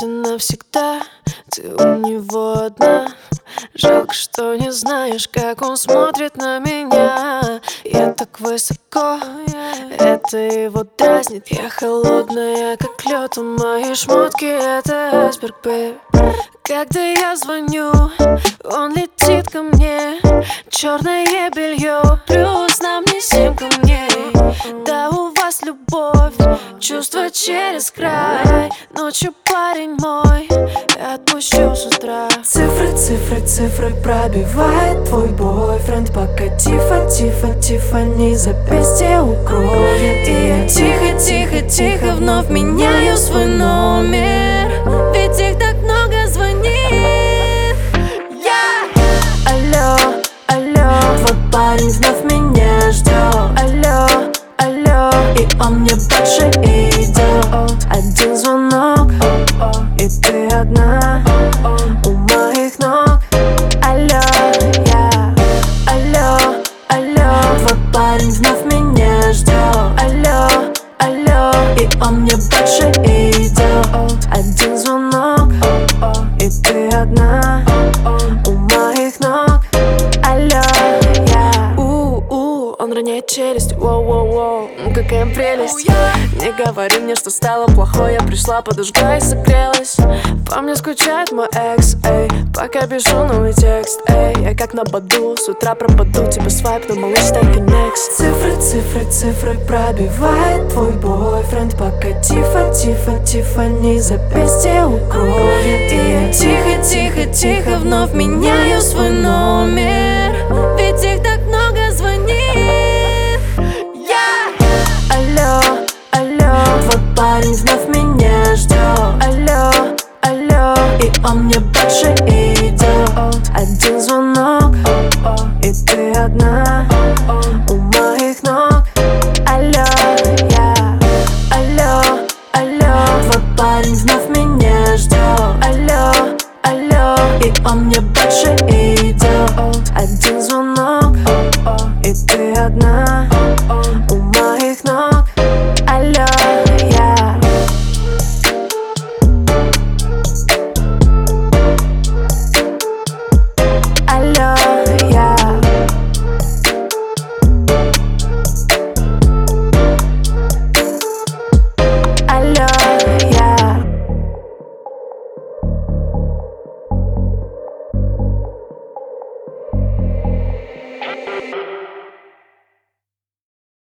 и навсегда ты у него одна. Жалко, что не знаешь, как он смотрит на меня. Я так высоко, это его дразнит. Я холодная, как лед, а мои шмотки — это айсберг, бэйб. Когда я звоню, он летит ко мне. Черное белье, плюс нам не 7 камней. Да, у вас любовь, чувства через край. Ночью парень мой, я отпущу с утра. Цифры, цифры, цифры пробивает твой бойфренд, пока тихо, тихо, тихо не запястье укроет. И я тихо, тихо, тихо вновь меняю свой номер, ведь их так много звонит. Алло, алло, твой парень вновь меня ждет. Алло, алло, и он мне больше идет. Один звонок, и ты одна у моих ног. Алло, алло, алло, твой парень вновь меня ждет. Алло, алло, и он мне больше идет. Один звонок, и ты одна у моих ног. Алло, Он роняет челюсть, воу-воу-воу, какая прелесть. Не говори мне, что стало плохое. Я пришла, подожгла и согрелась. По мне скучает мой экс, эй. Пока пишу новый текст, эй. Я как на баду, с утра пропаду. Тебе свайп, но малыш, take it next. Цифры, цифры, цифры пробивает твой бойфренд, пока тихо, тихо, тихо не запястье укроет. И я тихо, тихо, тихо вновь меняю свой номер, ведь их так много звонит. Алло, алло, твой парень вновь меня ждет. Алло, алло, и он мне больше идет. Один звонок, и ты одна у моих ног. Алло, алло, алло, твой парень вновь меня ждет. Алло, алло, и он мне больше идет. Один звонок, и ты одна